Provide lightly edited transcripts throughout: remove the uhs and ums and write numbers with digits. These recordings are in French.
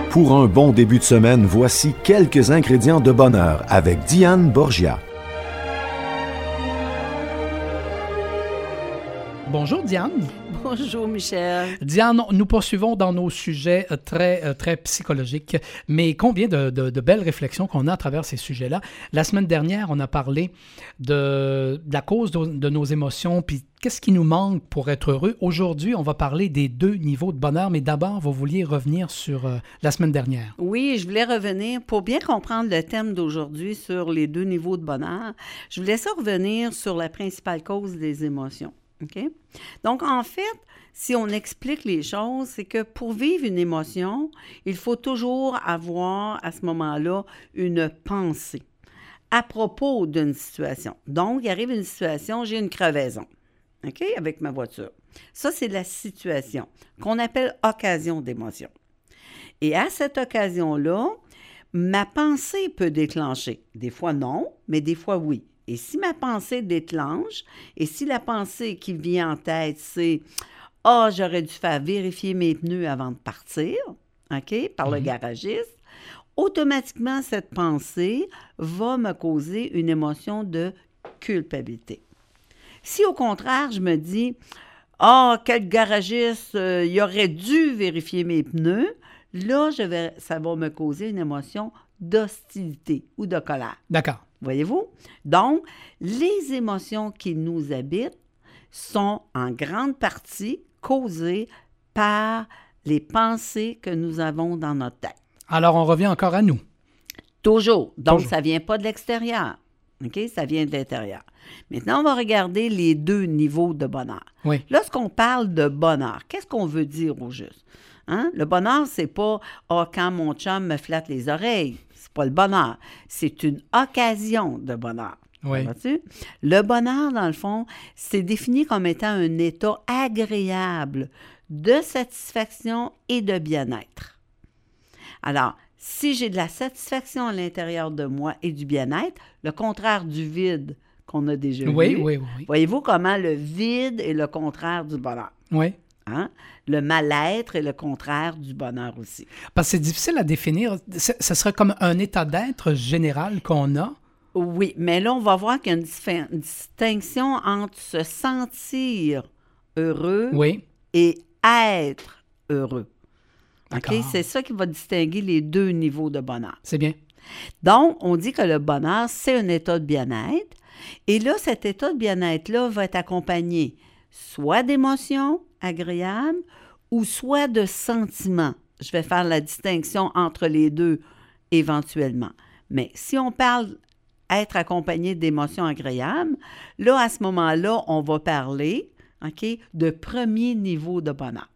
Pour un bon début de semaine, voici quelques ingrédients de bonheur avec Diane Borgia. Bonjour Diane. Bonjour Michel. Diane, nous poursuivons dans nos sujets très psychologiques, mais combien de belles réflexions qu'on a à travers ces sujets-là. La semaine dernière, on a parlé de la cause de nos émotions, puis qu'est-ce qui nous manque pour être heureux. Aujourd'hui, on va parler des 2 niveaux de bonheur, mais d'abord, vous vouliez revenir sur la semaine dernière. Oui, je voulais revenir, pour bien comprendre le thème d'aujourd'hui sur les 2 niveaux de bonheur, je voulais revenir sur la principale cause des émotions. OK? Donc, en fait, si on explique les choses, c'est que pour vivre une émotion, il faut toujours avoir à ce moment-là une pensée à propos d'une situation. Donc, il arrive une situation, j'ai une crevaison, OK, avec ma voiture. Ça, c'est la situation qu'on appelle occasion d'émotion. Et à cette occasion-là, ma pensée peut déclencher. Des fois non, mais des fois oui. Et si ma pensée déclenche, et si la pensée qui vient en tête, c'est « Ah, j'aurais dû faire vérifier mes pneus avant de partir, OK, par le garagiste », automatiquement, cette pensée va me causer une émotion de culpabilité. Si au contraire, je me dis « Ah, quel garagiste, il aurait dû vérifier mes pneus », là, ça va me causer une émotion d'hostilité ou de colère. D'accord. Voyez-vous? Donc, les émotions qui nous habitent sont en grande partie causées par les pensées que nous avons dans notre tête. Alors, on revient encore à nous. Toujours. Donc, Toujours. ça ne vient pas de l'extérieur. OK? Ça vient de l'intérieur. Maintenant, on va regarder les 2 niveaux de bonheur. Oui. Lorsqu'on parle de bonheur, qu'est-ce qu'on veut dire au juste? Hein? Le bonheur, c'est pas « Ah, quand mon chum me flatte les oreilles ». C'est pas le bonheur. C'est une occasion de bonheur. Oui. Vois-tu? Le bonheur, dans le fond, c'est défini comme étant un état agréable de satisfaction et de bien-être. Alors, si j'ai de la satisfaction à l'intérieur de moi et du bien-être, le contraire du vide qu'on a déjà vu. Oui. Voyez-vous comment le vide est le contraire du bonheur? Oui. Hein? Le mal-être est le contraire du bonheur aussi. Parce que c'est difficile à définir. Ce serait comme un état d'être général qu'on a. Oui, mais là, on va voir qu'il y a une distinction entre se sentir heureux et être heureux. OK? C'est ça qui va distinguer les 2 niveaux de bonheur. C'est bien. Donc, on dit que le bonheur, c'est un état de bien-être. Et là, cet état de bien-être-là va être accompagné soit d'émotions agréables ou soit de sentiments. Je vais faire la distinction entre les 2 éventuellement. Mais si on parle être accompagné d'émotions agréables, là, à ce moment-là, on va parler, OK, de premier niveau de bonheur.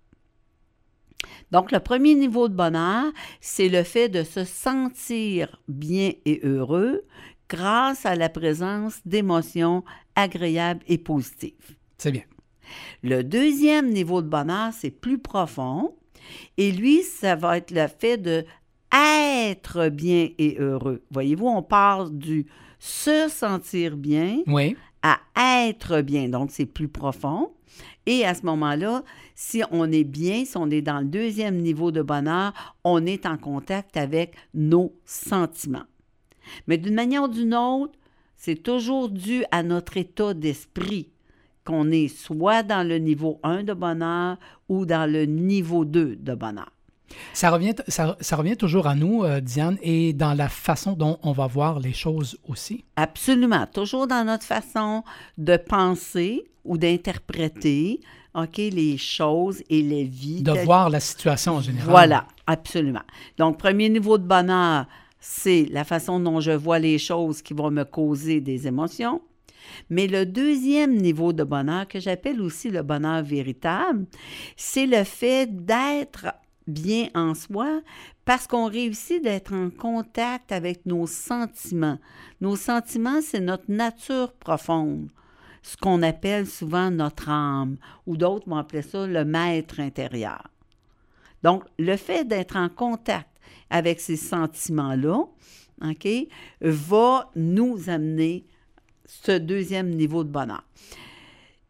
Donc, le premier niveau de bonheur, c'est le fait de se sentir bien et heureux grâce à la présence d'émotions agréables et positives. C'est bien. Le deuxième niveau de bonheur, c'est plus profond. Et lui, ça va être le fait de être bien et heureux. Voyez-vous, on part du se sentir bien à être bien. Donc, c'est plus profond. Et à ce moment-là, si on est bien, si on est dans le deuxième niveau de bonheur, on est en contact avec nos sentiments. Mais d'une manière ou d'une autre, c'est toujours dû à notre état d'esprit qu'on est soit dans le niveau 1 de bonheur ou dans le niveau 2 de bonheur. Ça revient toujours à nous, Diane, et dans la façon dont on va voir les choses aussi. Absolument. Toujours dans notre façon de penser ou d'interpréter, OK, les choses et les vies. De voir la situation en général. Voilà, absolument. Donc, premier niveau de bonheur, c'est la façon dont je vois les choses qui vont me causer des émotions. Mais le deuxième niveau de bonheur, que j'appelle aussi le bonheur véritable, c'est le fait d'être bien en soi parce qu'on réussit d'être en contact avec nos sentiments. Nos sentiments, c'est notre nature profonde, ce qu'on appelle souvent notre âme, ou d'autres vont appeler ça le maître intérieur. Donc, le fait d'être en contact avec ces sentiments-là, OK, va nous amener ce deuxième niveau de bonheur.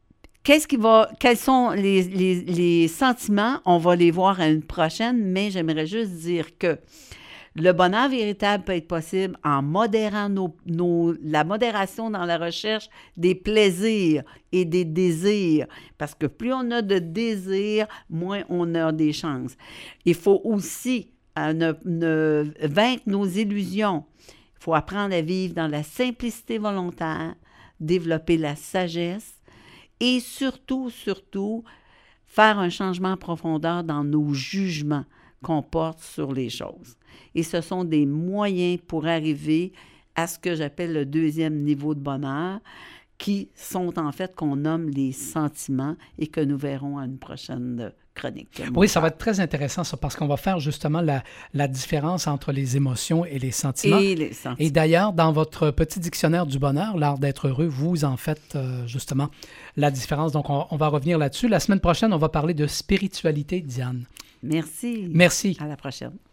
Quels sont les sentiments? On va les voir à une prochaine, mais j'aimerais juste dire que le bonheur véritable peut être possible en modérant la modération dans la recherche des plaisirs et des désirs. Parce que plus on a de désirs, moins on a des chances. Il faut aussi vaincre nos illusions. Il faut apprendre à vivre dans la simplicité volontaire, développer la sagesse et surtout, faire un changement en profondeur dans nos jugements qu'on porte sur les choses. Et ce sont des moyens pour arriver à ce que j'appelle le deuxième niveau de bonheur, qui sont en fait qu'on nomme les sentiments et que nous verrons à une prochaine chronique. Oui, ça va être très intéressant ça, parce qu'on va faire justement la différence entre les émotions et les sentiments. Et d'ailleurs, dans votre petit dictionnaire du bonheur, l'art d'être heureux, vous en faites justement la différence. Donc, on va revenir là-dessus. La semaine prochaine, on va parler de spiritualité, Diane. Merci. Merci. À la prochaine.